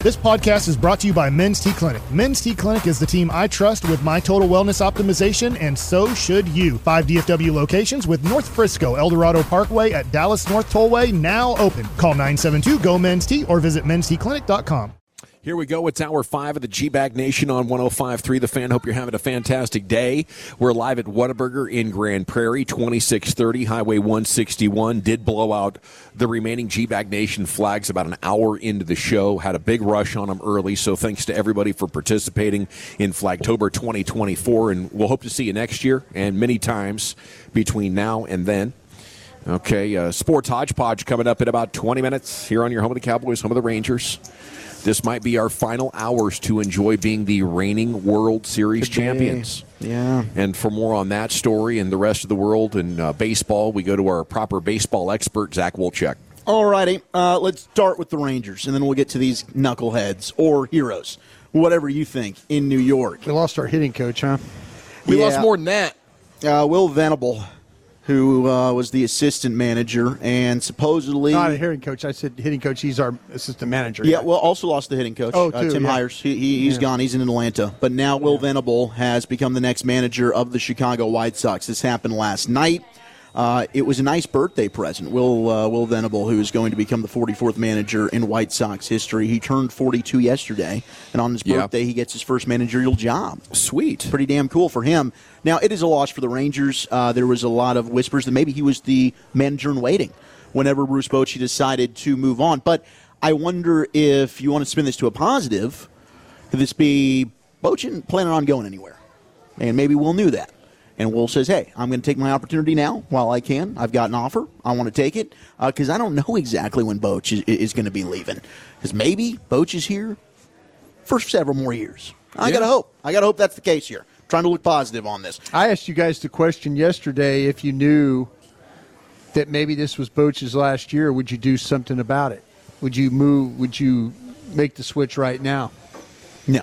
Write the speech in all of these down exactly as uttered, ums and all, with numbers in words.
This podcast is brought to you by Men's T Clinic. Men's T Clinic is the team I trust with my total wellness optimization, and so should you. Five D F W locations with North Frisco, El Dorado Parkway at Dallas North Tollway now open. Call nine seven two, G O, Men's T or visit mens t clinic dot com. Here we go. It's hour five of the G-Bag Nation on one oh five point three The Fan. Hope you're having a fantastic day. We're live at Whataburger in Grand Prairie, twenty-six thirty Highway one sixty-one. Did blow out the remaining G-Bag Nation flags about an hour into the show. Had a big rush on them early, so thanks to everybody for participating in Flagtober twenty twenty-four, and we'll hope to see you next year and many times between now and then. Okay, uh, Sports Hodgepodge coming up in about twenty minutes here on your home of the Cowboys, home of the Rangers. This might be our final hours to enjoy being the reigning World Series Could champions. Be. Yeah. And for more on that story and the rest of the world and uh, baseball, we go to our proper baseball expert, Zach Wolchek. All righty. Uh, let's start with the Rangers, and then we'll get to these knuckleheads or heroes, whatever you think, in New York. We lost our hitting coach, huh? We yeah. lost more than that. Uh, Will Venable, who uh, was the assistant manager, and supposedly... Not a hitting coach. I said hitting coach. He's our assistant manager. Yeah, well, also lost the hitting coach. Oh, uh, too, Tim yeah. Hires. He, he, he's yeah. gone. He's in Atlanta. But now Will yeah. Venable has become the next manager of the Chicago White Sox. This happened last night. Uh, it was a nice birthday present. Will uh, Will Venable, who is going to become the forty-fourth manager in White Sox history. He turned forty-two yesterday, and on his Yep. birthday, he gets his first managerial job. Sweet. Pretty damn cool for him. Now, it is a loss for the Rangers. Uh, there was a lot of whispers that maybe he was the manager in waiting whenever Bruce Bochy decided to move on. But I wonder if you want to spin this to a positive, could this be Bochy planning on going anywhere? And maybe Will knew that. And Will says, hey, I'm going to take my opportunity now while I can. I've got an offer. I want to take it because uh, I don't know exactly when Boch is, is going to be leaving. Because maybe Boch is here for several more years. I Yeah. got to hope. I got to hope that's the case here. Trying to look positive on this. I asked you guys the question yesterday if you knew that maybe this was Boch's last year, would you do something about it? Would you move? Would you make the switch right now? No.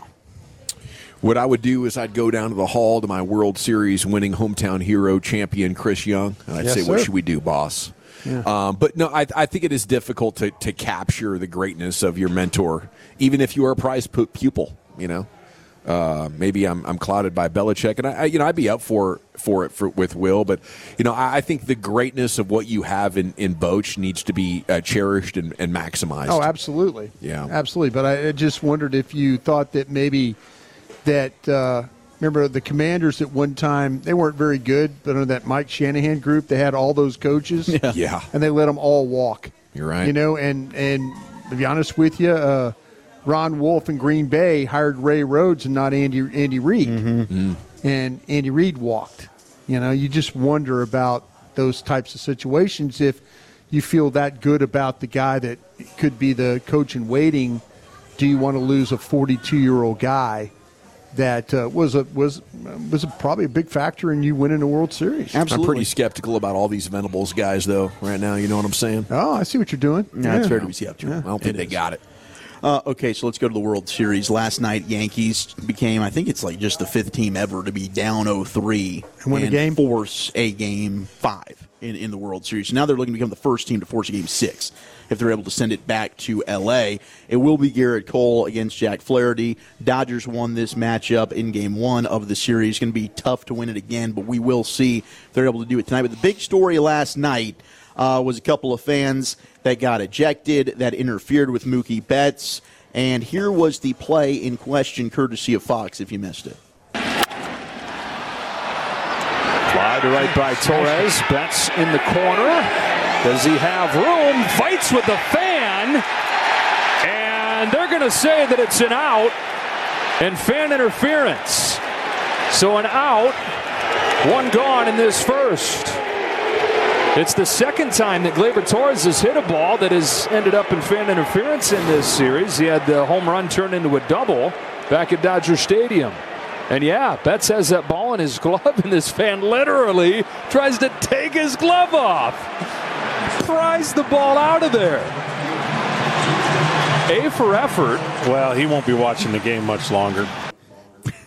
What I would do is I'd go down to the hall to my World Series winning hometown hero champion Chris Young, and I'd Yes, say, what sir. should we do, boss? Yeah. Um, but no, I, I think it is difficult to, to capture the greatness of your mentor, even if you are a prize pu- pupil, you know. Uh, maybe I'm I'm clouded by Belichick, and I, I you know I'd be up for for it for, with Will, but you know I, I think the greatness of what you have in in Boch needs to be uh, cherished and, and maximized. Oh, absolutely. Yeah. Absolutely. But I, I just wondered if you thought that maybe that, uh, remember the Commanders at one time, they weren't very good, but under that Mike Shanahan group, they had all those coaches. Yeah. Yeah. And they let them all walk. You're right. You know, and, and to be honest with you, uh, Ron Wolf in Green Bay hired Ray Rhodes and not Andy Andy Reid. Mm. And Andy Reid walked. You know, you just wonder about those types of situations if you feel that good about the guy that could be the coach in waiting. Do you want to lose a forty-two-year-old guy that uh, was a was was a, probably a big factor in you winning the World Series? Absolutely. I'm pretty skeptical about all these Venables guys, though, right now. You know what I'm saying? Oh, I see what you're doing. Yeah, it's fair to be skeptical. I don't think It they is. got it. Uh, okay, so let's go to the World Series. Last night, Yankees became, I think it's like just the fifth team ever to be down oh three And win a game? force a game five in, in the World Series. So now they're looking to become the first team to force a game six if they're able to send it back to L A. It will be Garrett Cole against Jack Flaherty. Dodgers won this matchup in game one of the series. It's going to be tough to win it again, but we will see if they're able to do it tonight. But the big story last night uh, was a couple of fans that got ejected, that interfered with Mookie Betts. And here was the play in question, courtesy of Fox, if you missed it. Fly to right by Torres. Betts in the corner. Does he have room? Fights with the fan. And they're going to say that it's an out and fan interference. So an out, one gone in this first. It's the second time that Gleyber Torres has hit a ball that has ended up in fan interference in this series. He had the home run turned into a double back at Dodger Stadium. And yeah, Betts has that ball in his glove, and this fan literally tries to take his glove off. Pries the ball out of there. A for effort. Well, he won't be watching the game much longer.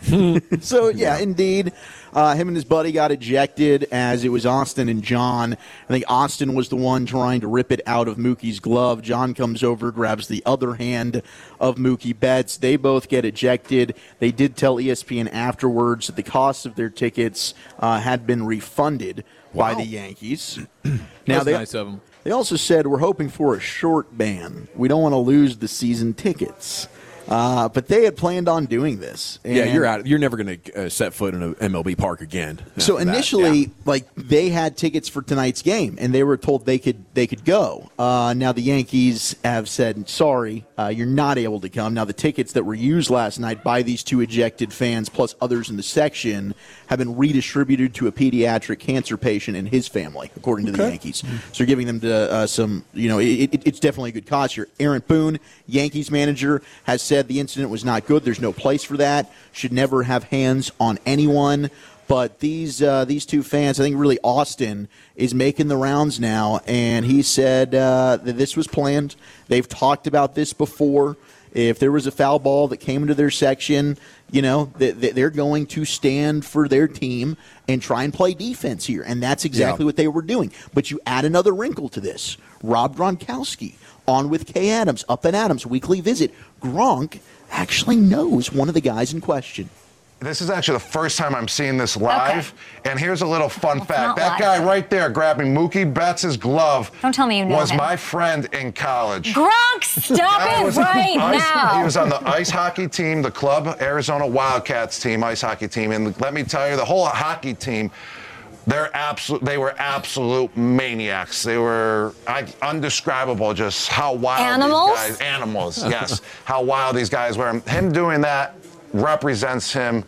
So, yeah, indeed, uh, him and his buddy got ejected as it was Austin and John. I think Austin was the one trying to rip it out of Mookie's glove. John comes over, grabs the other hand of Mookie Betts. They both get ejected. They did tell E S P N afterwards that the cost of their tickets uh, had been refunded Wow. by the Yankees. Now Now they, nice of them. They also said, we're hoping for a short ban. We don't want to lose the season tickets. Uh, but they had planned on doing this. Yeah, And you're out. You're never going to uh, set foot in an M L B park again. So after that. initially, Yeah. like they had tickets for tonight's game, and they were told they could they could go. Uh, now the Yankees have said, "Sorry, uh, you're not able to come." Now the tickets that were used last night by these two ejected fans, plus others in the section, have been redistributed to a pediatric cancer patient and his family, according to the Yankees. So they're giving them to uh, some, you know, it, it, it's definitely a good cause here. Aaron Boone, Yankees manager, has said the incident was not good. There's no place for that. Should never have hands on anyone. But these uh, these two fans, I think really Austin is making the rounds now, and he said uh, that this was planned. They've talked about this before. If there was a foul ball that came into their section, you know, they're going to stand for their team and try and play defense here. And that's exactly Yeah. what they were doing. But you add another wrinkle to this. Rob Gronkowski on with Kay Adams, Up and Adams, weekly visit. Gronk actually knows one of the guys in question. This is actually the first time I'm seeing this live. Okay. And here's a little fun Well, it's fact. not That live. guy right there grabbing Mookie Betts' glove Don't tell me you know was him. my friend in college. Gronk, stop Guy it was right ice- now. He was on the ice hockey team, the club Arizona Wildcats team, ice hockey team. And let me tell you, the whole hockey team, they're absolute. They were absolute maniacs. They were I, undescribable. Just how wild Animals? these guys. Animals, yes. How wild these guys were. Him doing that represents him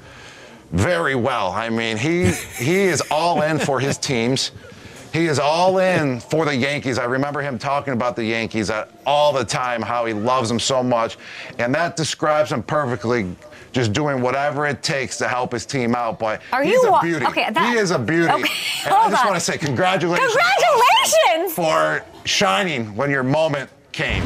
very well. I mean, he he is all in for his teams. He is all in for the Yankees. I remember him talking about the Yankees all the time, how he loves them so much. And that describes him perfectly, just doing whatever it takes to help his team out. But Are he's you a wa- beauty. okay, that- he is a beauty. Okay, And I hold just on. want to say congratulations. Congratulations! For shining when your moment came.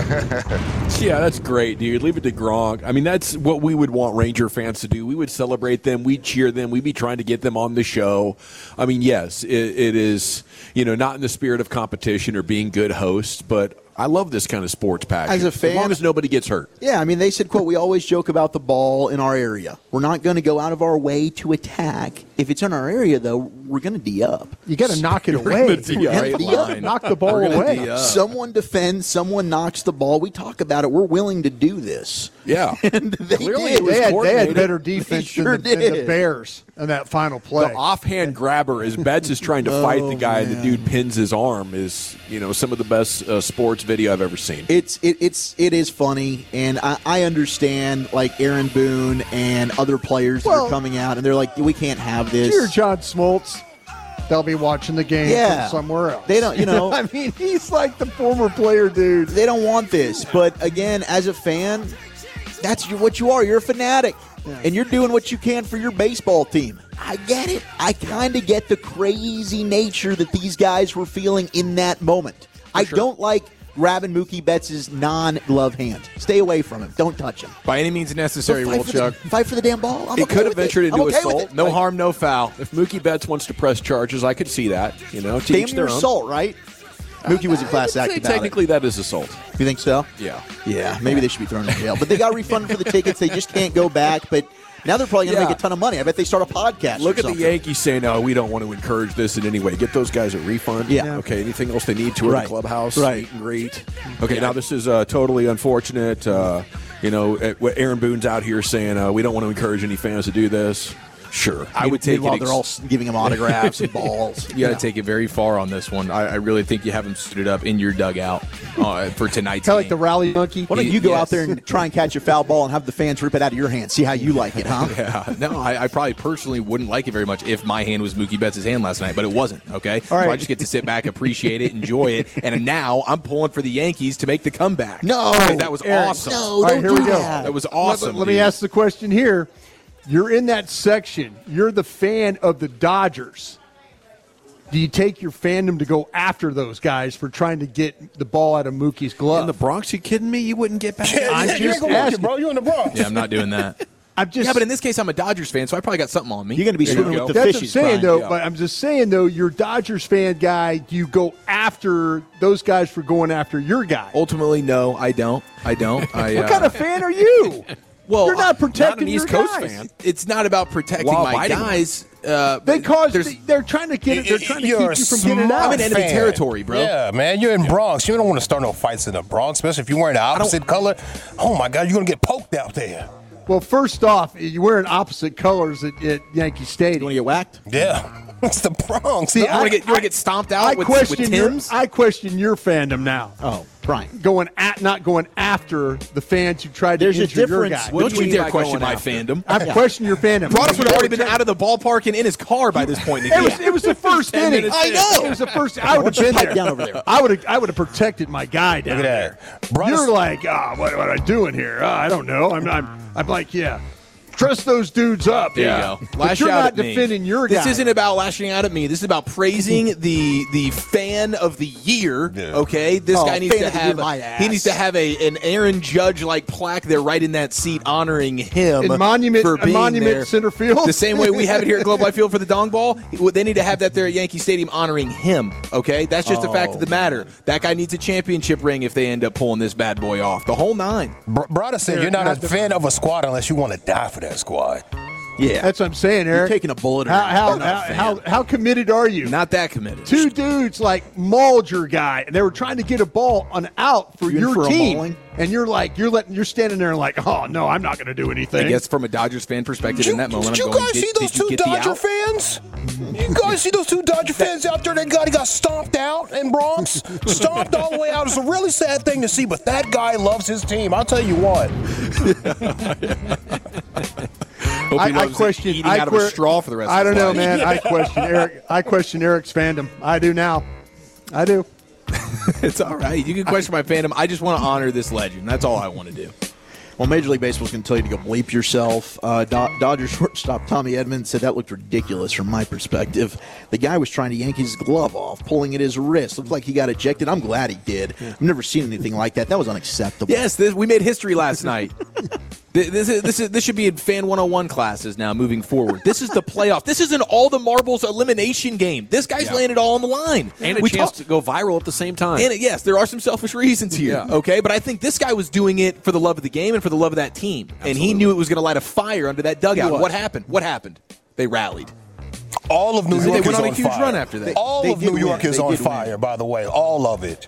Yeah, that's great, dude. Leave it to Gronk. I mean, that's what we would want Ranger fans to do. We would celebrate them. We'd cheer them. We'd be trying to get them on the show. I mean, yes, it, it is, you know, not in the spirit of competition or being good hosts, but I love this kind of sports passion. As a fan- as long as nobody gets hurt. Yeah, I mean, they said, quote, we always joke about the ball in our area. We're not going to go out of our way to attack. If it's in our area, though, we're going to D up. You got to knock it We're away. gonna D up. Right line. Knock the ball We're gonna away. D up. Someone defends, someone knocks the ball. We talk about it. We're willing to do this. Yeah. And they Clearly did. it was They had, they had coordinated. better defense sure than, the, than the did. Bears in that final play. The offhand grabber as Betts is trying to fight the guy, and the man. dude pins his arm is, you know, some of the best uh, sports video I've ever seen. It's it, it's it is funny, and I, I understand like Aaron Boone and other players that Well- are coming out, and they're like, we can't have this. Dear John Smoltz, they'll be watching the game Yeah. from somewhere else. They don't, you know. I mean, he's like the former player, dude. They don't want this, but again, as a fan, that's your- what you are. You're a fanatic, and you're doing what you can for your baseball team. I get it. I kind of get the crazy nature that these guys were feeling in that moment. I don't like grabbing Mookie Betts' non-glove hand. Stay away from him. Don't touch him. By any means necessary, Fight for, the, Wolfchuck. fight for the damn ball. I'm It okay could with have ventured it. into I'm okay with assault. it. No Like, harm, no foul. If Mookie Betts wants to press charges, I could see that. You know, to Damn each near their own. assault, right? Mookie was in class I'd act say about it. technically that is assault. You think so? Yeah. Yeah, maybe they should be thrown in jail. But they got refunded for the tickets. They just can't go back. But now they're probably going to Yeah. make a ton of money. I bet they start a podcast. Look or at the something. Yankees saying, "No, we don't want to encourage this in any way." Get those guys a refund. Yeah. Okay. Anything else they need? Tour Right. the clubhouse. Right. Meet and greet. Okay. Now this is uh, totally unfortunate. Uh, you know, uh, what Aaron Boone's out here saying uh, we don't want to encourage any fans to do this. Sure, I would take Meanwhile, it. they're all giving him autographs and balls. You got to take it very far on this one. I, I really think you have him suited up in your dugout uh, for tonight's Kind of game. like the rally monkey. Why don't you go Yes. out there and try and catch a foul ball and have the fans rip it out of your hand? See how you like it, huh? Yeah, no, I, I probably personally wouldn't like it very much if my hand was Mookie Betts' hand last night, but it wasn't, okay? All right. So I just get to sit back, appreciate it, enjoy it, and now I'm pulling for the Yankees to make the comeback. No. Because that was Eric, awesome. No, All right, don't here do we go. that. That was Let- awesome. Let, me dude. ask the question here. You're in that section. You're the fan of the Dodgers. Do you take your fandom to go after those guys for trying to get the ball out of Mookie's glove? In the Bronx, you kidding me? You wouldn't get back? I'm You ain't just gonna watch it, asking. bro. You in the Bronx. Yeah, I'm not doing that. I'm just yeah, but in this case, I'm a Dodgers fan, so I probably got something on me. You're going to be There swimming you with go. the That's what I'm fishies, saying, Brian. though. Yeah. But I'm just saying, though, you're a Dodgers fan guy. Do you go after those guys for going after your guy? Ultimately, no, I don't. I don't. I, What uh, kind of fan are you? Well, you're not protecting not an East your Coast guys. fan. It's not about protecting While my biting guys. Uh, They caused. there's- They're trying to get it. They're trying to You're keep a you from getting smart out. I'm in enemy fan. territory, bro. Yeah, man, you're in Bronx. You don't want to start no fights in the Bronx, especially if you're wearing the opposite color. Oh my God, you're gonna get poked out there. Well, first off, you're wearing opposite colors at, at Yankee Stadium. You want to get whacked? Yeah, it's the Bronx. See, You dog. want to get you want to get stomped out I with, question with your, Tim's? I question your fandom now. Oh, Brian. Going at, not going after the fans who tried to There's a injure your difference. guy. What Don't do you you mean dare by question going my after? fandom. I've questioned your fandom. Broaddus would have already been out of the ballpark and in his car by this point in the It game. was, it was the first ten inning. minutes I in. know. It was the first. I would have Why don't you been pipe there. down over there? I would have. I would have protected my guy down Look at there. that. Broaddus- You're like, ah, what, what am I doing here? Uh, I don't know. I'm. I'm. I'm like, yeah. Trust those dudes up. There yeah. you go. But Lash you're out not at me. defending your This guy. isn't about lashing out at me. This is about praising the the fan of the year. Yeah. Okay, this Oh, guy needs fan to of the have year, my he ass. needs to have a an Aaron Judge like plaque there, right in that seat, honoring him in monument. for a being monument there. center field. The same way we have it here at Globe Life Field for the Dong Ball, they need to have that there at Yankee Stadium honoring him. Okay, that's just a fact of the matter. That guy needs a championship ring if they end up pulling this bad boy off. The whole nine. Br- Broaddus said you're not, not a the- fan of a squad unless you want to die for that squad. Yeah. That's what I'm saying, Eric. You're taking a bullet. How or how you're not a how, fan. how how committed are you? Not that committed. Two dudes like mauled your guy, and they were trying to get a ball on out for You in your for a team, mauling? and you're like, you're letting, you're standing there and like, oh no, I'm not going to do anything. I guess from a Dodgers fan perspective, in that moment, did I'm you going, guys did, see those did you two get the Dodger out? fans? You guys see those two Dodger fans out there? That guy got stomped out in Bronx, stomped all the way out. It's a really sad thing to see, but that guy loves his team. I'll tell you what. Hope he I, I loves question. eating I out of a que- straw for the rest I of don't his know, life. man. I question Eric. I question Eric's fandom. I do now. I do. It's all right. You can question my fandom. I just want to honor this legend. That's all I want to do. Well, Major League Baseball's going to tell you to go bleep yourself. Uh, Do- Dodgers shortstop Tommy Edmonds said that looked ridiculous from my perspective. The guy was trying to yank his glove off, pulling at his wrist. Looked like he got ejected. I'm glad he did. I've never seen anything like that. That was unacceptable. Yes, this, we made history last night. Th- This is, this is this should be in Fan one oh one classes now moving forward. This is the playoff. This is an all the marbles elimination game. This guy's Yeah. laying it all on the line. And a We chance talk- to go viral at the same time. And yes, there are some selfish reasons here. Yeah. Okay, but I think this guy was doing it for the love of the game and for the love of that team, and he knew it was going to light a fire under that dugout. He was. What happened? What happened? They rallied. All of New They York went is on a on huge fire. run after that. All They of did New York win. is They on did win. fire, by the way. All of it.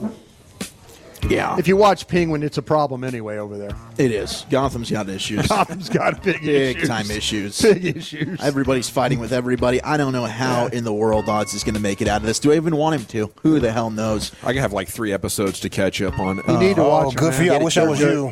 Yeah, If you watch Penguin, it's a problem anyway over there. it is. Gotham's got issues. Gotham's got big, Big issues. time issues. Big issues. Everybody's fighting with everybody. I don't know how in the world Odds is going to make it out of this. Do I even want him to? Who the hell knows? I have like three episodes to catch up on. You need to Oh, watch. good it, for you. I man. wish I was you.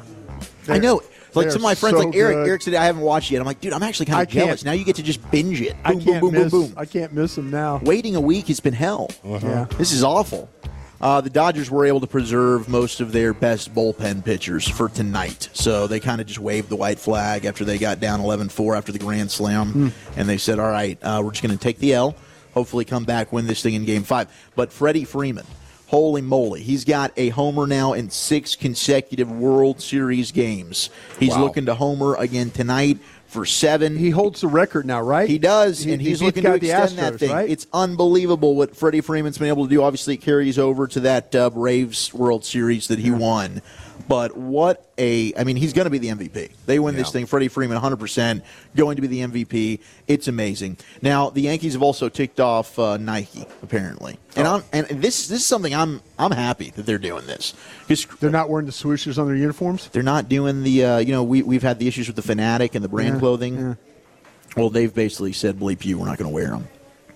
I know. Like they're some of my friends, so like Eric. good. Eric said, I haven't watched yet. I'm like, dude, I'm actually kind I of can't- jealous. Now you get to just binge it. Boom, I boom, can't boom, miss. boom, boom. I can't miss him now. Waiting a week has been hell. Yeah. This is awful. Uh, the Dodgers were able to preserve most of their best bullpen pitchers for tonight. So they kind of just waved the white flag after they got down eleven four after the Grand Slam. And they said, all right, uh, we're just going to take the L, hopefully come back, win this thing in game five. But Freddie Freeman, holy moly, he's got a homer now in six consecutive World Series games. He's Wow. looking to homer again tonight for seven. He holds the record now, right? He does, He- and he's he looking got to the extend that Astros, thing. right? It's unbelievable what Freddie Freeman's been able to do. Obviously, it carries over to that uh, Braves World Series that he won. But what a – I mean, he's going to be the M V P. They win this thing. Freddie Freeman, one hundred percent going to be the M V P. It's amazing. Now, the Yankees have also ticked off uh, Nike, apparently. And I'm and this this is something I'm I'm happy that they're doing this. Because They're not wearing the swooshes on their uniforms. they're not doing the uh, – you know, we, we've had the issues with the Fanatic and the brand Yeah, clothing. yeah. Well, they've basically said, bleep you, we're not going to wear them.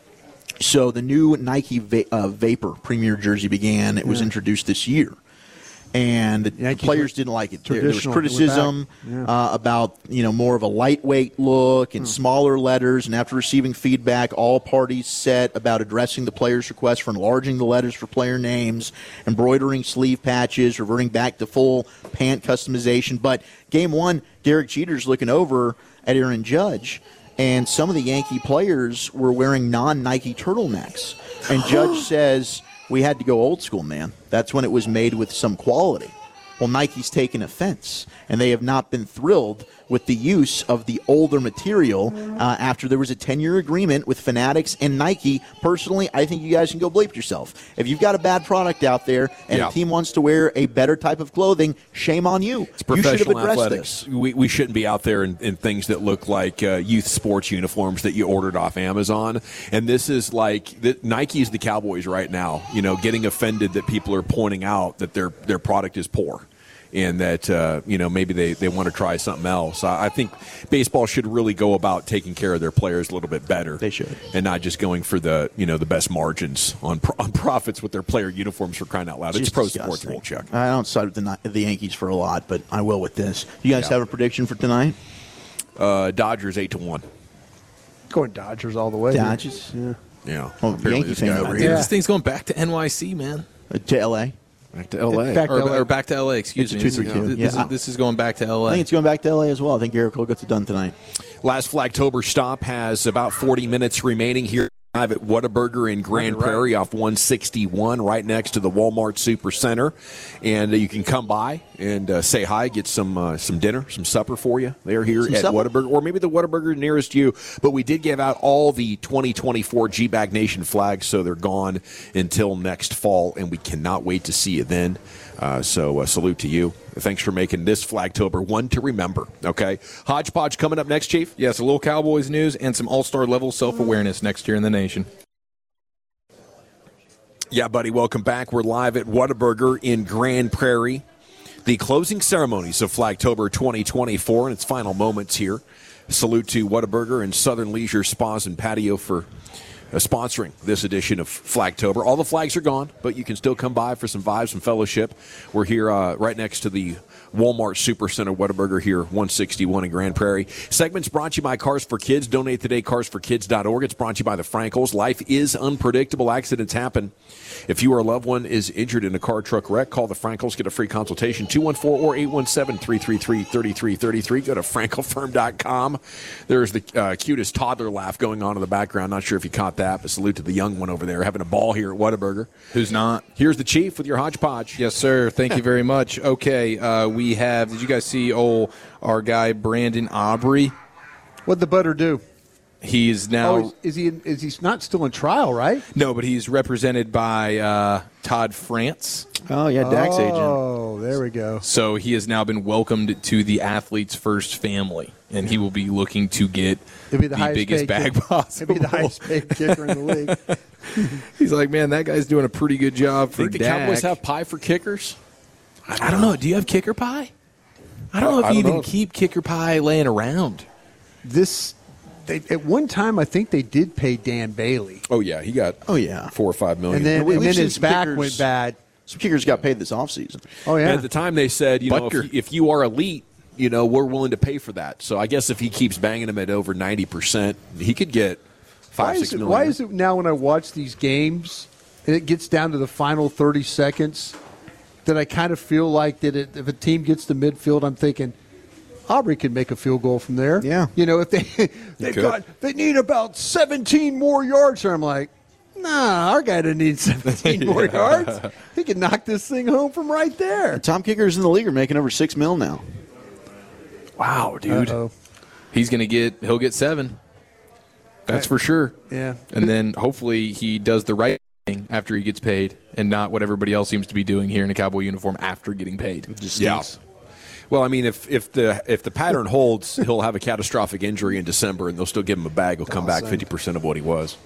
So the new Nike Va- uh, Vapor Premier jersey began. It was Yeah. introduced this year. And the Yankees players were didn't like it. There, there was traditional, they were criticism back. Yeah. uh, about you know more of a lightweight look and smaller letters. And after receiving feedback, all parties set about addressing the players' request for enlarging the letters for player names, embroidering sleeve patches, reverting back to full pant customization. But game one, Derek Jeter's looking over at Aaron Judge, and some of the Yankee players were wearing non-Nike turtlenecks. And Judge says, we had to go old school, man. That's when it was made with some quality. Well, Nike's taken offense, and they have not been thrilled with the use of the older material uh, after there was a ten-year agreement with Fanatics and Nike. Personally, I think you guys can go bleep yourself. If you've got a bad product out there and Yeah. a team wants to wear a better type of clothing, shame on you. It's You should have professional addressed athletics. this. We, we shouldn't be out there in, in things that look like uh, youth sports uniforms that you ordered off Amazon. And this is like the, Nike is the Cowboys right now. You know, getting offended that people are pointing out that their their product is poor. And that, uh, you know, maybe they, they want to try something else. I, I think baseball should really go about taking care of their players a little bit better. They should. And not just going for the, you know, the best margins on, pro- on profits with their player uniforms, for crying out loud. It's Just pro disgusting. sports world, Chuck. I don't side with the, Ni- the Yankees for a lot, but I will with this. You guys Yeah. have a prediction for tonight? Uh, Dodgers eight to one. Going Dodgers all the way. Dodgers? Yeah. Yeah. Oh, Apparently Yankee this fan guy over over Dude, here. this thing's going back to N Y C, man. Uh, to L A? Back to L A. Back to Or, L A. or back to L A, excuse It's me. a two three two. This, Yeah. this, is, this is going back to L A. I think it's going back to L A as well. I think Garrett Cole gets it done tonight. Last Flagtober stop has about forty minutes remaining here live at Whataburger in Grand Prairie off one sixty-one, right next to the Walmart Super Center. And uh, you can come by and uh, say hi, get some uh, some dinner, some supper for you. They're here Some at supper? Whataburger, or maybe the Whataburger nearest you. But we did give out all the twenty twenty-four G-Bag Nation flags, so they're gone until next fall, and we cannot wait to see you then. Uh, so uh, salute to you. Thanks for making this Flagtober one to remember. Okay, Hodgepodge coming up next, Chief. Yes, a little Cowboys news and some all-star level self-awareness next year in the nation. Yeah, buddy, welcome back. We're live at Whataburger in Grand Prairie. The closing ceremonies of Flagtober twenty twenty-four and its final moments here. Salute to Whataburger and Southern Leisure Spas and Patio for uh, sponsoring this edition of Flagtober. All the flags are gone, but you can still come by for some vibes and fellowship. We're here uh, right next to the Walmart Supercenter, Whataburger here, one sixty-one in Grand Prairie. Segments brought to you by Cars for Kids. Donate today, cars for kids dot org. It's brought to you by the Frankels. Life is unpredictable. Accidents happen. If you or a loved one is injured in a car truck wreck, call the Frankels. Get a free consultation, two one four or eight one seven, three three three, three three three three. Go to frankel firm dot com. There's the uh, cutest toddler laugh going on in the background. Not sure if you caught that, but salute to the young one over there having a ball here at Whataburger. Who's not? Here's the Chief with your hodgepodge. Yes, sir. Thank you very much. Okay, uh, we have, did you guys see old, our guy Brandon Aubrey? What'd the butter do? He's now... Oh, is, is he is he not still in trial, right? No, but he's represented by uh, Todd France. Oh, yeah, Dak's agent. Oh, there we go. So he has now been welcomed to the Athletes First family, and he will be looking to get He'll be the, the highest biggest paid bag kick- possible. He'll be the highest paid kicker in the league. He's like, man, that guy's doing a pretty good job for Think the Dak. Cowboys have pie for kickers? I don't know. Do you have kicker pie? I don't know if I you don't even know. keep kicker pie laying around. This, they, at one time, I think they did pay Dan Bailey, Oh, yeah. He got Oh, yeah. four or five million. and then, we- and we've then seen his some back kickers- went bad. Some kickers got paid this offseason. Oh yeah. And at the time, they said, you know, if Butker. you, if you are elite, you know, we're willing to pay for that. So I guess if he keeps banging him at over ninety percent, he could get five, why six is it, million. Why is it now when I watch these games and it gets down to the final thirty seconds that I kind of feel like that it, if a team gets to midfield, I'm thinking Aubrey could make a field goal from there. Yeah. You know, if they they could. got they need about seventeen more yards, and I'm like, nah, our guy doesn't need seventeen more yards. He can knock this thing home from right there. Top kickers in the league are making over six mil now. Wow, dude. Uh-oh. He's going to get, he'll get seven. That's for sure. Yeah. And then hopefully he does the right thing after he gets paid and not what everybody else seems to be doing here in a Cowboy uniform after getting paid. Just Yeah. stinks. Well, I mean, if, if the if the pattern holds, he'll have a catastrophic injury in December, and they'll still give him a bag. He'll come back fifty percent of what he was.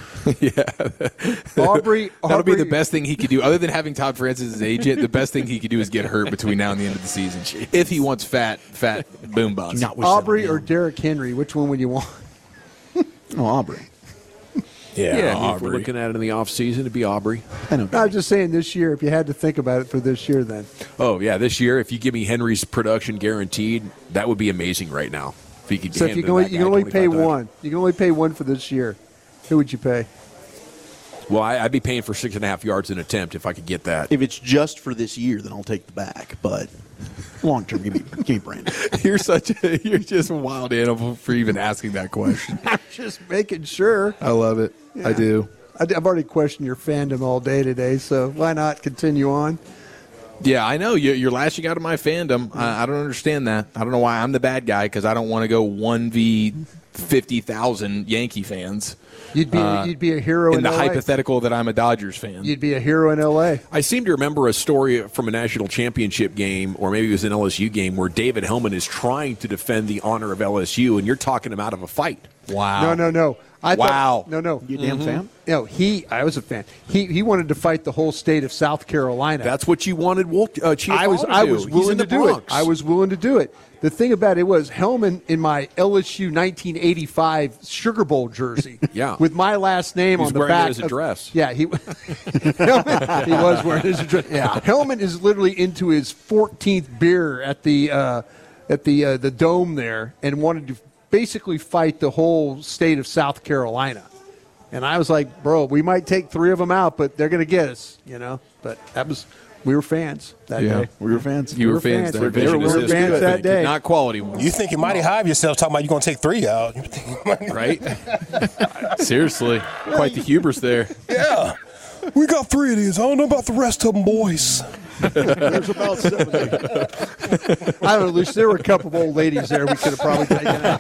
Aubrey, That'll be the Aubrey- best thing he could do. Other than having Todd Francis as agent, the best thing he could do is get hurt between now and the end of the season. If he wants fat, fat boom box. Not with Aubrey seven or mil. Derrick Henry, which one would you want? Oh, Aubrey. Yeah, Yeah, I mean, if we're Aubrey. looking at it in the offseason, it'd be Aubrey. I know. No, I'm just saying this year, if you had to think about it for this year, then. Oh, yeah, this year, if you give me Henry's production guaranteed, that would be amazing right now. If he could So if hand you it can only, back you can guy only pay twenty-five times. one. You can only pay one for this year. Who would you pay? Well, I, I'd be paying for six and a half yards an attempt if I could get that. If it's just for this year, then I'll take the back. But long term, give me, give me Brandon. You're such a, you're just a wild animal for even asking that question. I'm just making sure. I love it. I do. I- I've already questioned your fandom all day today, so why not continue on? Yeah, I know. You're lashing out of my fandom. I, I don't understand that. I don't know why I'm the bad guy because I don't want to go one v fifty thousand Yankee fans. You'd be uh, you'd be a hero in, in the L A. hypothetical that I'm a Dodgers fan. You'd be a hero in L A. I seem to remember a story from a national championship game, or maybe it was an L S U game, where David Hellman is trying to defend the honor of L S U, and you're talking him out of a fight. Wow. No, no, no. I wow. Thought, no, no. You a damn mm-hmm. fan? No, he. I was a fan. He he wanted to fight the whole state of South Carolina. That's what you wanted, Wolf, uh, Chief I was to I do. was He's willing in to the do Bronx. it. I was willing to do it. The thing about it was Hellman in my L S U nineteen eighty-five Sugar Bowl jersey. Yeah. With my last name He's on the wearing it back. as a of- dress. Yeah, he Hellman, he was wearing his dress. Yeah. Hellman is literally into his fourteenth beer at the uh, at the uh, the dome there and wanted to basically fight the whole state of South Carolina. And I was like, bro, we might take three of them out, but they're going to get us, you know. But that was, we were fans that Yeah. day. We were fans. You We were were fans. fans. That We were vision fans is that good. day. Not quality ones. You think you mighty high of yourself talking about you're going to take three out. Right? Seriously. Quite the hubris there. Yeah. We got three of these. I don't know about the rest of them, boys. There's about seventy. I don't know, Lucy. There were a couple of old ladies there we could have probably taken out.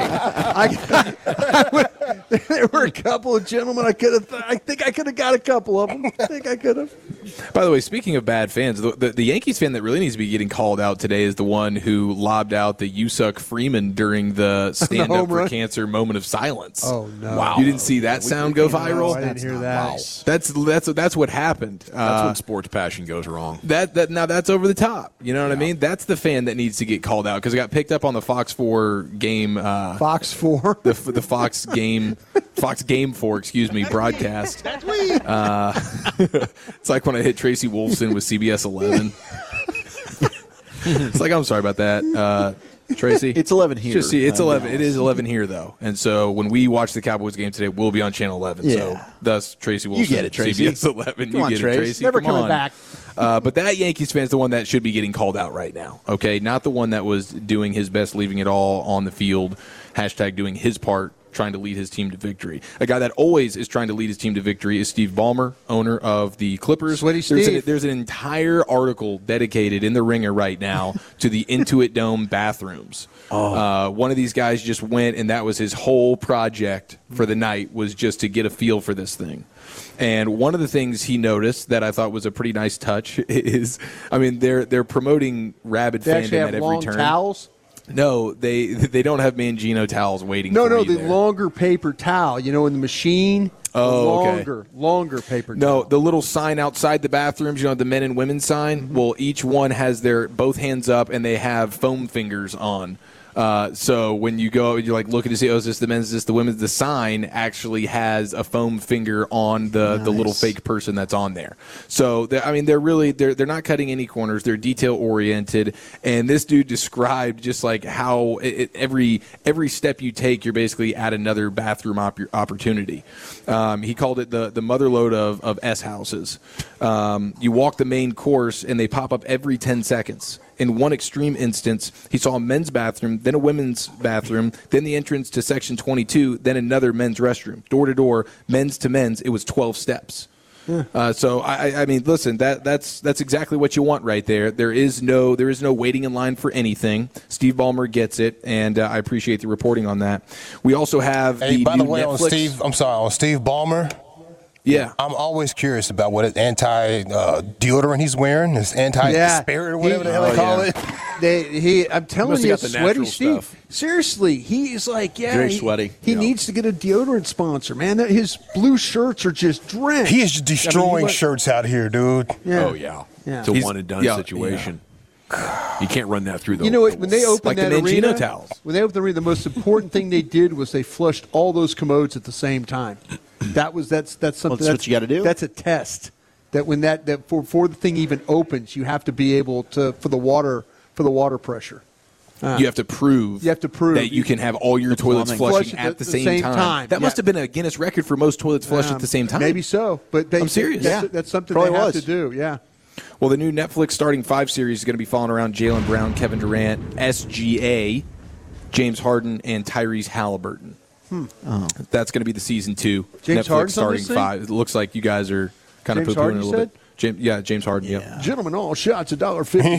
I mean, I, I would, there were a couple of gentlemen I could have. I think I could have got a couple of them. I think I could have. By the way, speaking of bad fans, the, the, the Yankees fan that really needs to be getting called out today is the one who lobbed out the You Suck Freeman during the Stand home Up for run? Cancer moment of silence. Oh no! Wow. You didn't see that sound go viral? No, I didn't hear that. That's that's that's what happened. That's Uh, when sports passion goes wrong. That that now that's over the top. You know what I mean? That's the fan that needs to get called out because it got picked up on the Fox four game. Uh, Fox four. The the Fox game, Fox game four, excuse me, broadcast. Uh, it's like when I hit Tracy Wolfson with C B S eleven. It's like I'm sorry about that, uh, Tracy. It's eleven here. Just see, it's Uh, eleven. yeah. It is eleven here though, and so when we watch the Cowboys game today, we'll be on channel eleven. So Yeah. thus Tracy Wolfson. You get it, Tracy. C B S eleven. Come you on, get Trace. it, Tracy. Never Come coming on. back. Uh, but that Yankees fan's the one that should be getting called out right now. Okay, not the one that was doing his best, leaving it all on the field. Hashtag doing his part, trying to lead his team to victory. A guy that always is trying to lead his team to victory is Steve Ballmer, owner of the Clippers. Sweaty there's, Steve. an, there's an entire article dedicated in the Ringer right now to the Intuit Dome bathrooms. Oh. Uh, one of these guys just went, and that was his whole project for the night, was just to get a feel for this thing. And one of the things he noticed that I thought was a pretty nice touch is, I mean, they're they're promoting rabid They actually fandom have at every long turn. towels. No, they they don't have Mangino towels waiting. No, for no, me the there. longer paper towel. You know, in the machine. Oh, the okay. longer, longer paper. No, towel. the little sign outside the bathrooms, you know, the men and women sign. Mm-hmm. Well, each one has their both hands up, and they have foam fingers on. Uh, so when you go, you're like looking to see, oh, is this the men's, is this the women's? The sign actually has a foam finger on the, the little Nice. fake person that's on there. So they're- I mean, they're really they're they're not cutting any corners. They're detail oriented, and this dude described just like how it, it, every every step you take, you're basically at another bathroom op- opportunity. Um, he called it the the motherlode of of S houses. Um, you walk the main course, and they pop up every ten seconds. In one extreme instance, he saw a men's bathroom, then a women's bathroom, then the entrance to section twenty-two, then another men's restroom. Door to door, men's to men's, it was twelve steps. Uh, so I, I mean, listen, that that's that's exactly what you want right there. There is no there is no waiting in line for anything. Steve Ballmer gets it, and uh, I appreciate the reporting on that. We also have Hey, the by the new way, Netflix. on Steve, I'm sorry, on Steve Ballmer, Yeah. I'm always curious about what anti uh, deodorant he's wearing. This anti Yeah. spirit or whatever He- the hell they Oh, call yeah. it. They, he, I'm telling Must have you, got the Sweaty natural Steve. stuff. Seriously, he is like, yeah, Very he, sweaty. He Yeah. needs to get a deodorant sponsor, man. That his blue shirts are just drenched. He is destroying I mean, he shirts out here, dude. Yeah. Oh, yeah. Yeah. It's a He's- one and done yeah, situation. You can't run that through the You know what? When they opened Like the that Mangino arena, towels. when they opened the arena, the most important thing they did was they flushed all those commodes at the same time. That was that's that's something. Well, that's what you gotta do. That's a test. That when that that for, before the thing even opens, you have to be able to for the water for the water pressure. You have to prove. You have to prove. that you can have all your toilets plumbing. flushing Flush at the, same, time. That Yeah. must have been a Guinness record for most toilets flushed Um, at the same time. Maybe so, but they, I'm serious. That's, Yeah. that's something Probably they have was. to do. Yeah. Well, the new Netflix starting five series is going to be following around Jaylen Brown, Kevin Durant, S G A, James Harden, and Tyrese Halliburton. Hmm. Oh. That's going to be the season two. James Netflix Harden's on starting this thing? five. It looks like you guys are kind James of poo-pooing Harden, it a you little said? bit. James, yeah, James Harden. Yeah. yeah. Gentlemen, all shots a dollar fifty.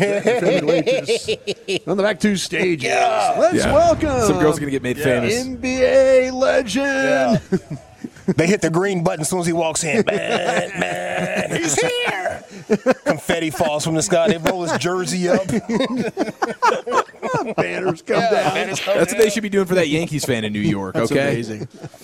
On the back two stages. Yeah. Let's yeah. welcome. Some girls gonna get made yeah. famous. N B A legend. Yeah. They hit the green button as soon as he walks in. Man, man, he's here. Confetti falls from the sky. They roll his jersey up. Banners come yeah, down. Banners come That's down. What they should be doing for that Yankees fan in New York. That's okay, amazing.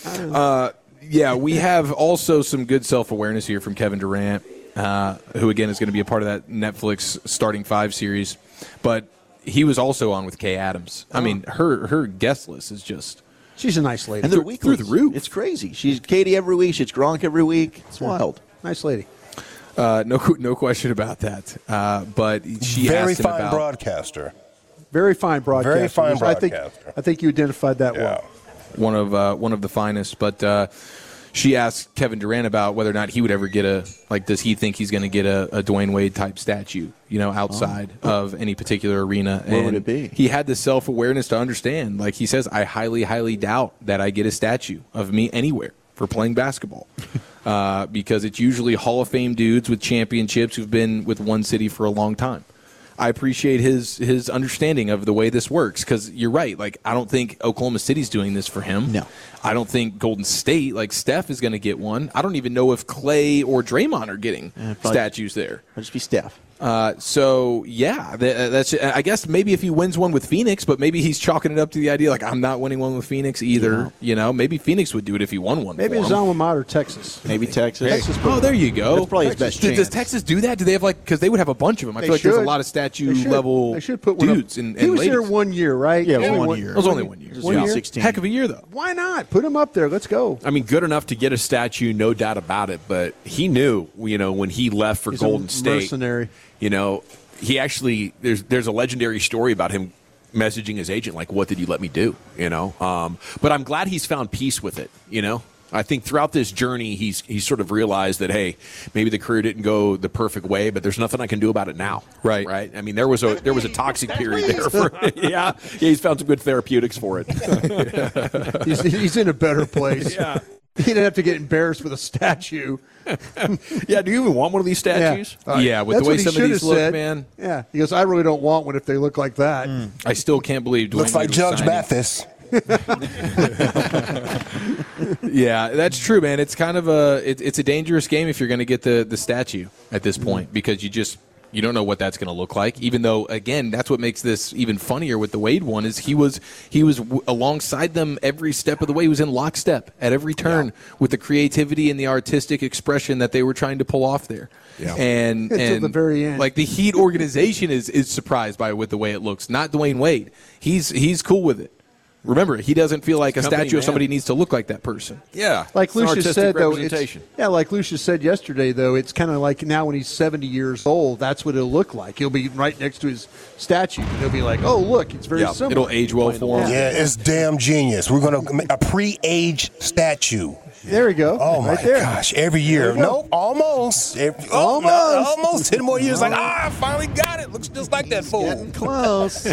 Uh, yeah, we have also some good self-awareness here from Kevin Durant, uh, who again is going to be a part of that Netflix starting five series. But he was also on with Kay Adams. I mean, her her guest list is just. She's a nice lady. And they're through, weekly. Through the roof. It's crazy. She's Katie every week. She's Gronk every week. It's yeah. wild. Nice lady. Uh, no, no question about that. Uh, but she very asked him fine about, broadcaster. Very fine broadcaster. Very fine broadcaster. I think, I think you identified that yeah. well. One of uh, one of the finest. But uh, she asked Kevin Durant about whether or not he would ever get a like. Does he think he's going to get a, a Dwayne Wade type statue? You know, outside oh. of any particular arena. Where and would it be? He had the self awareness to understand. Like he says, I highly, highly doubt that I get a statue of me anywhere for playing basketball. Uh, because it's usually Hall of Fame dudes with championships who've been with one city for a long time. I appreciate his his understanding of the way this works because you're right. Like I don't think Oklahoma City's doing this for him. No, I don't think Golden State, like Steph, is going to get one. I don't even know if Clay or Draymond are getting uh, statues there. It'll just be Steph. Uh, so yeah, that, that's. I guess maybe if he wins one with Phoenix, but maybe he's chalking it up to the idea like I'm not winning one with Phoenix either. Yeah. You know, maybe Phoenix would do it if he won one. Maybe his alma mater, Texas. Maybe Texas. Texas oh, there you go. That's probably Texas. his best chance. Does Texas do that? Do they have like because they would have a bunch of them? I they feel like should. there's a lot of statue they level they should put one dudes. Up. And, and he was ladies. there one year, right? Yeah, yeah one, one year. It was only one year. One year. sixteen. Heck of a year though. Why not put him up there? Let's go. I mean, good enough to get a statue, no doubt about it. But he knew, you know, when he left for He's Golden a State, mercenary. You know. He actually there's there's a legendary story about him messaging his agent like, "What did you let me do?" You know. Um, but I'm glad he's found peace with it. You know. I think throughout this journey, he's he's sort of realized that hey, maybe the career didn't go the perfect way, but there's nothing I can do about it now. Right. Right. I mean, there was a there was a toxic period there. For, yeah, yeah. He's found some good therapeutics for it. he's, he's in a better place. Yeah. He didn't have to get embarrassed with a statue. Yeah, do you even want one of these statues? Yeah, uh, yeah with That's the way what some of these look, said. man. Yeah, he goes, I really don't want one if they look like that. Mm. I still can't believe Dwayne looks like Wade Judge signing. Mathis. Yeah, that's true, man. It's kind of a it, it's a dangerous game if you're going to get the the statue at this point because you just you don't know what that's going to look like. Even though, again, that's what makes this even funnier with the Wade one is he was he was w- alongside them every step of the way. He was in lockstep at every turn yeah. with the creativity and the artistic expression that they were trying to pull off there. Yeah. And and the very end. Like the Heat organization is is surprised by with the way it looks. Not Dwayne Wade. He's he's cool with it. Remember, he doesn't feel like a statue man. of somebody needs to look like that person. Yeah, like Lucius said, though. It's, yeah, like Lucius said yesterday, though. It's kind of like now when he's seventy years old, that's what it'll look like. He'll be right next to his statue, and he'll be like, "Oh, look, it's very yeah, similar." It'll age well for him. Yeah, it's damn genius. We're gonna make a pre-aged statue. There we go. Oh right my there. gosh! Every year, nope, almost. Every, oh, almost, no, almost. Ten more years, like ah, I finally got it. Looks just like that fool. Getting close.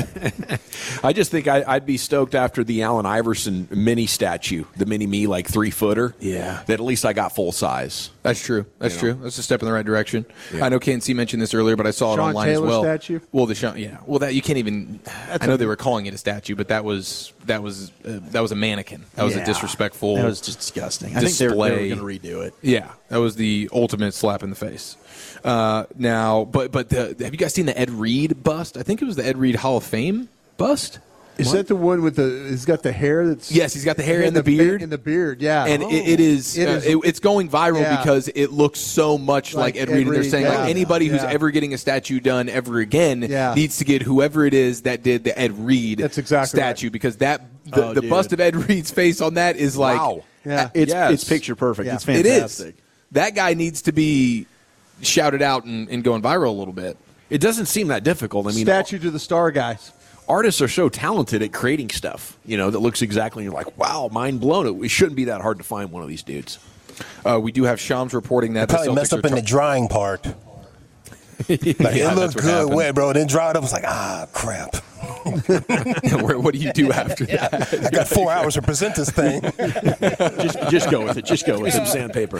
I just think I, I'd be stoked after the Allen Iverson mini statue, the mini me like three footer. Yeah, that at least I got full size. That's true. That's you know? true. That's a step in the right direction. Yeah. I know K N C mentioned this earlier, but I saw Sean it online Taylor as well. Statue? Well, the Sean, yeah. Well, that you can't even. That's I know a, they were calling it a statue, but that was that was uh, that was a mannequin. That was yeah, a disrespectful. That was just disgusting. Display. I think they were, they were going to redo it. Yeah, that was the ultimate slap in the face. Uh, now, but but the, have you guys seen the Ed Reed bust? I think it was the Ed Reed Hall of Fame bust. Is what? that the one with the? He's got the hair. That's yes, he's got the hair and, and the, the beard. And the beard, yeah. And oh. it, it is, it uh, is it, it's going viral yeah. because it looks so much like, like Ed Reed. And they're saying yeah. like anybody who's yeah. ever getting a statue done ever again yeah. needs to get whoever it is that did the Ed Reed That's exactly statue right. because that the, oh, the dude. bust of Ed Reed's face on that is like wow. Yeah, it's yes. it's picture perfect. Yeah. It's fantastic. It is. That guy needs to be shouted out and, and going viral a little bit. It doesn't seem that difficult. I mean, statue to the star guys. Artists are so talented at creating stuff, you know, that looks exactly like, wow, mind blown. It, it shouldn't be that hard to find one of these dudes. Uh, we do have Shams reporting that they probably the messed Celtics up in are the drying part. Like, yeah, it looked good happened. wet, bro. Then dried up. It was like, ah, crap. Where, what do you do after yeah. that? I got four hours to present this thing. just, just go with it. Just go with Some it. sandpaper.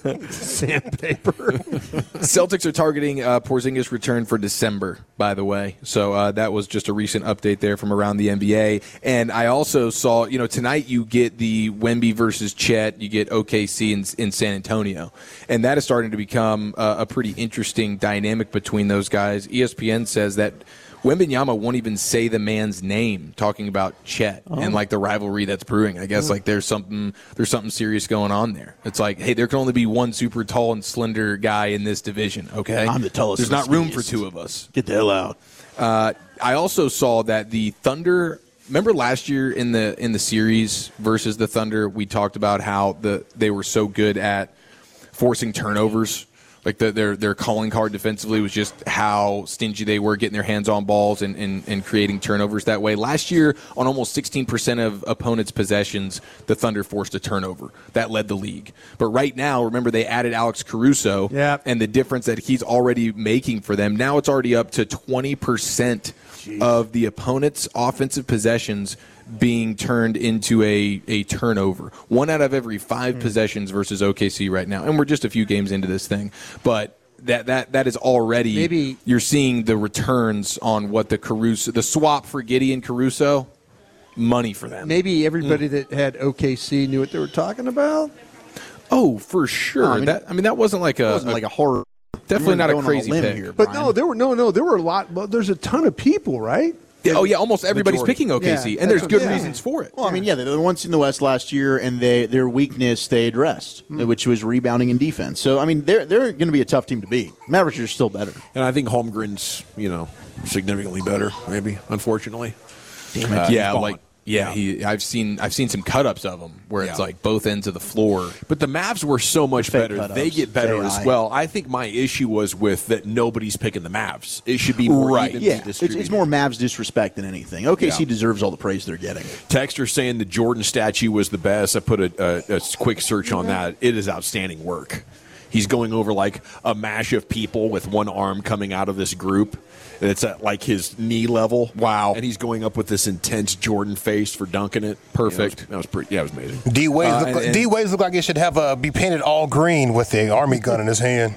Sandpaper. Celtics are targeting uh, Porzingis' return for December, by the way. So uh, that was just a recent update there from around the N B A. And I also saw, you know, tonight you get the Wemby versus Chet. You get O K C in, in San Antonio. And that is starting to become uh, a pretty interesting dynamic between those guys. E S P N says that Wembanyama won't even say the man's name, talking about Chet oh. and like the rivalry that's brewing. I guess like there's something there's something serious going on there. It's like, hey, there can only be one super tall and slender guy in this division. Okay, I'm the tallest. There's not room for two of us. Get the hell out. Uh, I also saw that the Thunder. Remember last year in the in the series versus the Thunder, we talked about how the they were so good at forcing turnovers. Like the, their their calling card defensively was just how stingy they were getting their hands on balls and, and, and creating turnovers that way. Last year, on almost sixteen percent of opponents' possessions, the Thunder forced a turnover. That led the league. But right now, remember, they added Alex Caruso, yep. and the difference that he's already making for them. Now it's already up to twenty percent Jeez. Of the opponent's offensive possessions being turned into a, a turnover. One out of every five mm. possessions versus O K C right now. And we're just a few games into this thing. But that that that is already Maybe. You're seeing the returns on what the Caruso the swap for Giddey and Caruso, money for them. Maybe everybody mm. that had O K C knew what they were talking about. Oh, for sure. No, I mean, that I mean that wasn't like a wasn't a, like a horror. Definitely not a crazy pick. Here, but no, there were no no there were a lot well, there's a ton of people, right? Yeah, oh, yeah, almost everybody's Majority. picking O K C, Yeah, and there's what- good yeah. reasons for it. Well, I mean, yeah, they were the ones in the West last year, and they their weakness they addressed, Mm. which was rebounding and defense. So, I mean, they're they're going to be a tough team to beat. Mavericks are still better. And I think Holmgren's, you know, significantly better, maybe, unfortunately. Damn Uh, it. yeah, balling. like yeah, he. I've seen I've seen some cut ups of him where it's Yeah. like both ends of the floor. But the Mavs were so much Fake better. cut-ups. They get better Say as I. well. I think my issue was with that nobody's picking the Mavs. It should be more Right. evenly Yeah, it's, distributed. it's more Mavs disrespect than anything. O K C Yeah. deserves all the praise they're getting. Texter saying the Jordan statue was the best. I put a, a, a quick search on that. It is outstanding work. He's going over like a mash of people with one arm coming out of this group. And it's at like his knee level. Wow. And he's going up with this intense Jordan face for dunking it. Perfect. Yeah, that, was, that was pretty. Yeah, it was amazing. D Wade's Uh, look, and- like, and- D Wade's look like it should have uh, be painted all green with the army gun in his hand.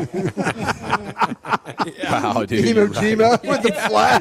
Wow, dude. Emo you're right. Jima with the flag.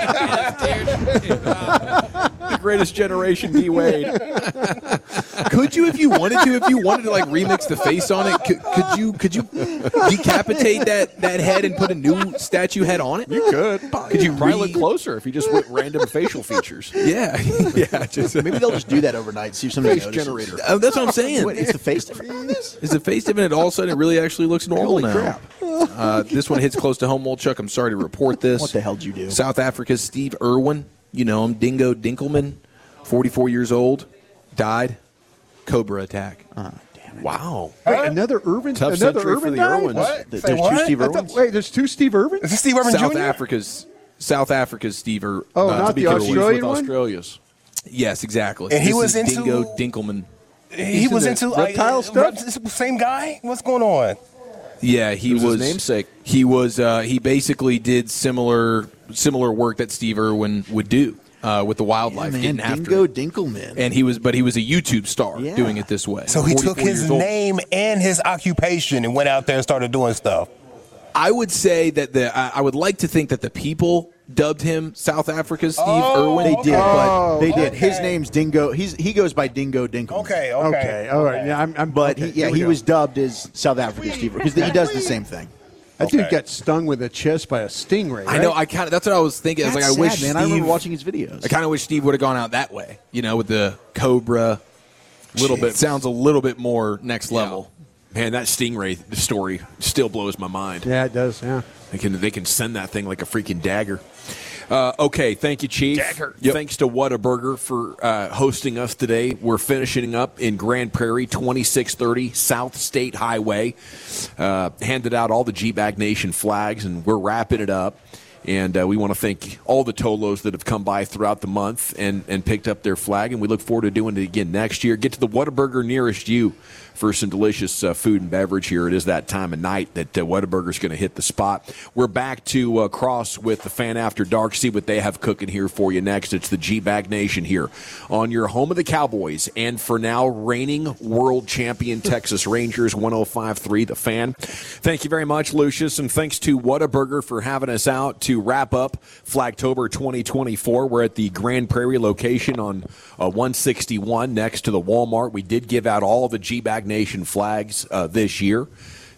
The greatest generation, D Wade. Could you, if you wanted to, if you wanted to like remix the face on it, could, could you could you decapitate that, that head and put a new statue head on it? You could. Could you probably re- look closer if you just went random facial features? Yeah, yeah. Just, Maybe they'll just do that overnight. See if somebody Face notices. generator. Uh, that's what I'm saying. What, is the face different on this? Is the face different? And all of a sudden, it really actually looks normal Holy now. crap. Uh, this one hits close to home, Molchuk. I'm sorry to report this. What the hell did you do? South Africa's Steve Irwin, you know him, Dingo Dinkelman, forty-four years old, died. Cobra attack. Oh, damn it. Wow. Wait, another Irvin? Tough another century Irvin for the died? Irwins. What? Th- Say There's what? two Steve I thought- Irwins? wait, there's two Steve Irvin? Is this Steve Irvin South Junior? Africa's South Africa's Steve Ir- Oh, uh, not to be the clear, Australian with one? Australia's. Yes, exactly. And he This was is into- Dingo Dinkelman. He Into was the into reptile uh, stuff? rep- this is the same guy? What's going on? Yeah, he Who's his was namesake? He was. Uh, he basically did similar similar work that Steve Irwin would do uh, with the wildlife, Yeah, man, getting after Dingo it. Dinkelman. And he was, but he was a YouTube star Yeah. doing it this way. So he took forty-four his years old. name and his occupation and went out there and started doing stuff. I would say that the. I I would like to think that the people dubbed him South Africa's Steve Oh, Irwin. They did, Oh, but they did. His okay. name's Dingo. He's he goes by Dingo Dinkelman. Okay, okay. Okay, all right. Yeah, I'm, I'm, But okay, he, yeah, here we he go. was dubbed as South Africa's Steve because he does the same thing. That dude Okay. got stung with a chest by a stingray. I know. right? I kind of. That's what I was thinking. I was That's like, I wish sad, man. Steve. I remember watching his videos. I kind of wish Steve would have gone out that way. You know, with the Cobra. Little bit. Sounds a little bit more next level. Man, that Stingray story still blows my mind. Yeah, it does. Yeah. They can they can send that thing like a freaking dagger. Uh, okay, thank you, Chief. Dagger. Yep. Thanks to Whataburger for uh, hosting us today. We're finishing up in Grand Prairie, twenty-six thirty South State Highway. Uh, handed out all the G-Bag Nation flags, and we're wrapping it up. And uh, we want to thank all the Tolos that have come by throughout the month and, and picked up their flag, and we look forward to doing it again next year. Get to the Whataburger nearest you for some delicious uh, food and beverage here. It is that time of night that uh, Whataburger's going to hit the spot. We're back to uh, cross with the Fan After Dark. See what they have cooking here for you next. It's the G-Bag Nation here on your home of the Cowboys, and for now, reigning world champion Texas Rangers, one oh five point three The Fan. Thank you very much, Lucius, and thanks to Whataburger for having us out to wrap up Flagtober twenty twenty-four. We're at the Grand Prairie location on uh, one sixty-one next to the Walmart. We did give out all the G-Bag Nation flags uh, this year,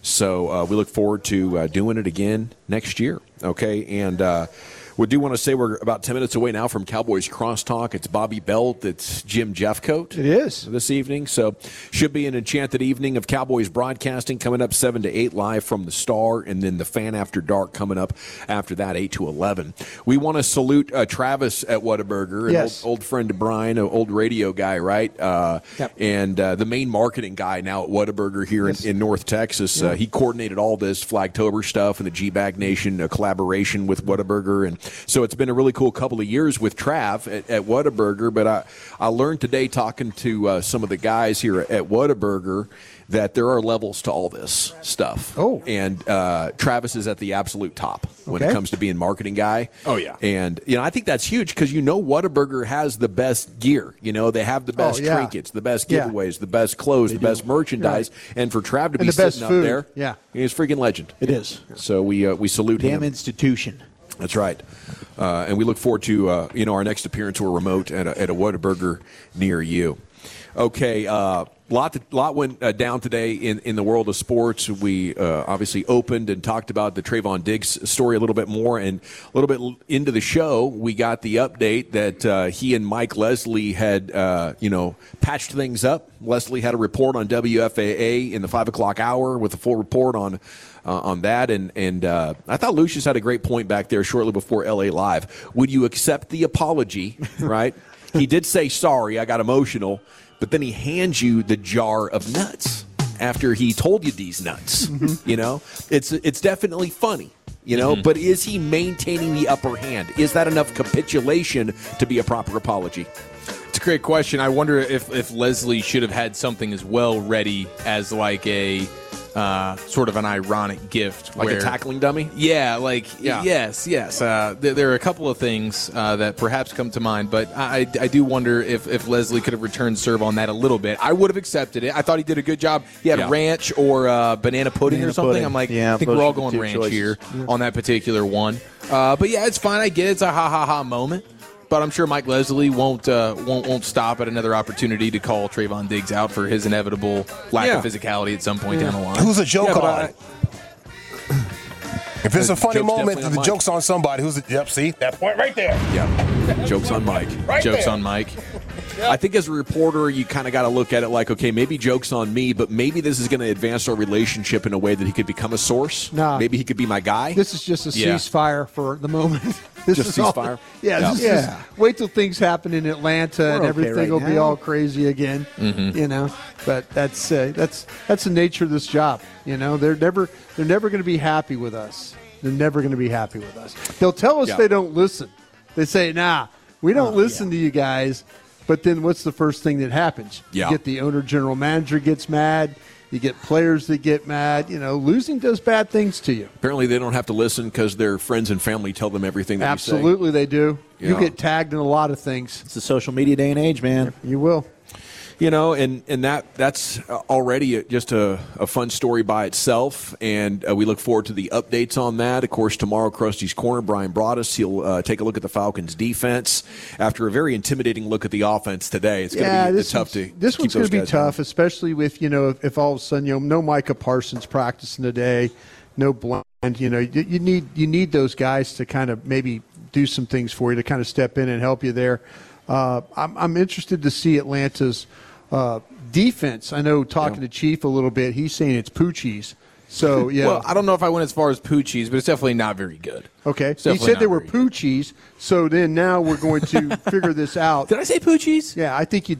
so uh, we look forward to uh, doing it again next year. Okay, and uh, we do want to say we're about ten minutes away now from Cowboys Crosstalk. It's Bobby Belt. It's Jim Jeffcoat. It is. This evening. So should be an enchanted evening of Cowboys broadcasting coming up seven to eight live from the Star, and then the Fan After Dark coming up after that, eight to eleven. We want to salute uh, Travis at Whataburger, an yes. old, old friend of Brian, an old radio guy, right? Uh, yep. And uh, the main marketing guy now at Whataburger here yes. in, in North Texas. Yeah. Uh, he coordinated all this Flagtober stuff and the G-Bag Nation uh, collaboration with Whataburger. And so it's been a really cool couple of years with Trav at, at Whataburger. But I, I learned today talking to uh, some of the guys here at Whataburger that there are levels to all this stuff. Oh. And uh, Travis is at the absolute top when okay. it comes to being marketing guy. Oh, yeah. And, you know, I think that's huge because, you know, Whataburger has the best gear. You know, they have the best oh, yeah. trinkets, the best yeah. giveaways, the best clothes, they the do. best merchandise. Right. And for Trav to and be the best sitting food. up there, yeah. he's a freaking legend. It is. So we uh, we salute Damn him. institution. That's right. Uh, and we look forward to, uh, you know, our next appearance or remote at a, at a Whataburger near you. Okay, uh, lot to, lot went uh, down today in, in the world of sports. We uh, obviously opened and talked about the Trayvon Diggs story a little bit more, and a little bit into the show, we got the update that uh, he and Mike Leslie had, uh, you know, patched things up. Leslie had a report on W F A A in the five o'clock hour with a full report on uh, on that, and and uh, I thought Lucius had a great point back there shortly before L A Live. Would you accept the apology? Right? He did say sorry. I got emotional. But then he hands you the jar of nuts after he told you these nuts. Mm-hmm. You know, it's it's definitely funny. You know, mm-hmm. but is he maintaining the upper hand? Is that enough capitulation to be a proper apology? It's a great question. I wonder if if Leslie should have had something as well ready as like a uh, sort of an ironic gift, like where, a tackling dummy. Yeah, like yeah. yes, yes. Uh, there, there are a couple of things uh, that perhaps come to mind, but I, I do wonder if, if Leslie could have returned serve on that a little bit. I would have accepted it. I thought he did a good job. He had yeah. ranch or uh, banana pudding banana or something. Pudding. I'm like, yeah, I think we're all going ranch choices. here yeah. on that particular one. Uh, but yeah, it's fine. I get it. It's a ha ha ha moment. But I'm sure Mike Leslie won't uh, won't won't stop at another opportunity to call Trayvon Diggs out for his inevitable lack yeah. of physicality at some point yeah. down the line. Who's a joke yeah, on? I, if it's a funny joke's moment, on the Mike. joke's on somebody. Who's the, yep? See that point right there. Yeah, joke's on Mike. Right Jokes there. on Mike. I think as a reporter, you kind of got to look at it like, okay, maybe joke's on me, but maybe this is going to advance our relationship in a way that he could become a source. Nah. Maybe he could be my guy. This is just a Yeah. ceasefire for the moment. This Just is all- ceasefire? yeah, Yeah. this is Yeah. just- wait till things happen in Atlanta and okay everything right will be now. all crazy again. Mm-hmm. You know, but that's uh, that's that's the nature of this job. You know, they're never they're never going to be happy with us. They're never going to be happy with us. They'll tell us Yeah. they don't listen. They say, "Nah, we don't Oh, listen yeah. to you guys." But then, what's the first thing that happens? Yeah. You get the owner, general manager gets mad. You get players that get mad. You know, losing does bad things to you. Apparently, they don't have to listen because their friends and family tell them everything that Absolutely, they do. You Yeah. get tagged in a lot of things. It's the social media day and age, man. You will. you say. You know, and, and that that's already a, just a, a fun story by itself, and uh, we look forward to the updates on that. Of course, tomorrow, Krusty's Corner, Brian Broaddus, he'll uh, take a look at the Falcons' defense after a very intimidating look at the offense today. It's going to Yeah, be this tough one's- to This keep one's going those to be guys tough, down. especially with, you know, if, if all of a sudden, you know, no Micah Parsons practicing today, no Bland, you know, you, you need you need those guys to kind of maybe do some things for you, to kind of step in and help you there. Uh, I'm, I'm interested to see Atlanta's uh, defense. I know talking Yeah. to Chief a little bit, he's saying it's Poochie's. So, yeah. Well, I don't know if I went as far as Poochie's, but it's definitely not very good. Okay. It's He definitely said they not were very good. Poochie's, so then now we're going to figure this out. Did I say Poochie's? Yeah, I think you did.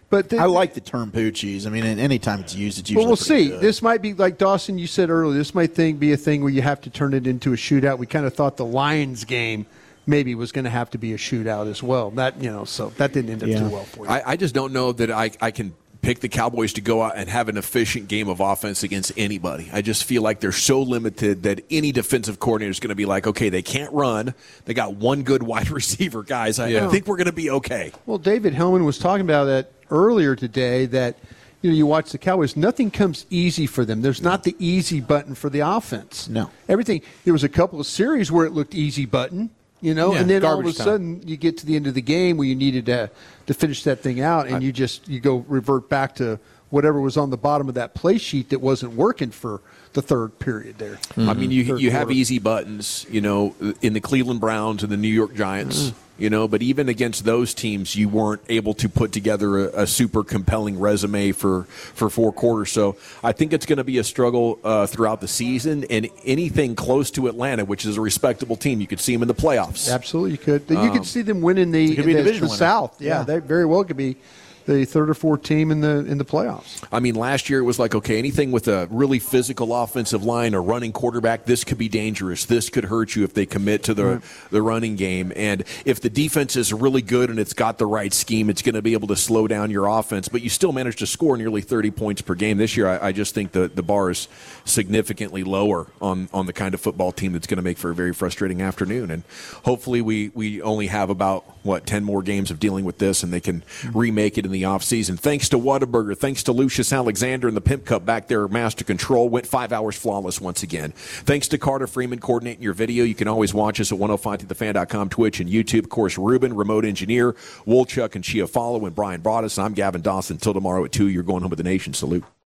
But the, I like the term Poochies. I mean, anytime it's used, it's usually well, we'll pretty see. good. This might be like Dawson. You said earlier. This might thing be a thing where you have to turn it into a shootout. We kind of thought the Lions game maybe was going to have to be a shootout as well. That you know, so that didn't end up Yeah. too well for you. I, I just don't know that I, I can pick the Cowboys to go out and have an efficient game of offense against anybody. I just feel like they're so limited that any defensive coordinator is going to be like, okay, they can't run. They got one good wide receiver, guys. I, Yeah. I think we're going to be okay. Well, David Hellman was talking about that earlier today, that you know, you watch the Cowboys, nothing comes easy for them. There's not the easy button for the offense. No. Everything. There was a couple of series where it looked easy button, you know, Yeah, and then all of a garbage time. sudden you get to the end of the game where you needed to to finish that thing out, and you just you go revert back to whatever was on the bottom of that play sheet that wasn't working for the third period there. I mean, you Third you have quarter. easy buttons, you know, in the Cleveland Browns and the New York Giants, you know, but even against those teams, you weren't able to put together a, a super compelling resume for, for four quarters. So I think it's going to be a struggle uh, throughout the season, and anything close to Atlanta, which is a respectable team, you could see them in the playoffs. Absolutely, you could. You could see them winning the, could be a the, division the winner. South. Yeah, Yeah. they very well could be the third or fourth team in the in the playoffs. I mean, last year it was like, okay, anything with a really physical offensive line, a running quarterback, this could be dangerous. This could hurt you if they commit to the, Right. the running game. And if the defense is really good and it's got the right scheme, it's going to be able to slow down your offense. But you still manage to score nearly thirty points per game. This year, I, I just think the, the bar is significantly lower on, on the kind of football team that's going to make for a very frustrating afternoon. And hopefully we, we only have about, what, ten more games of dealing with this, and they can remake it in the offseason. Thanks to Whataburger. Thanks to Lucius Alexander and the Pimp Cup back there, Master Control. Went five hours flawless once again. Thanks to Carter Freeman coordinating your video. You can always watch us at ten fifty the fan dot com, Twitch, and YouTube. Of course, Ruben, remote engineer, Wolchuk, and Chia Follow, and Brian Broaddus. I'm Gavin Dawson. Until tomorrow at two, you're going home with the nation. Salute.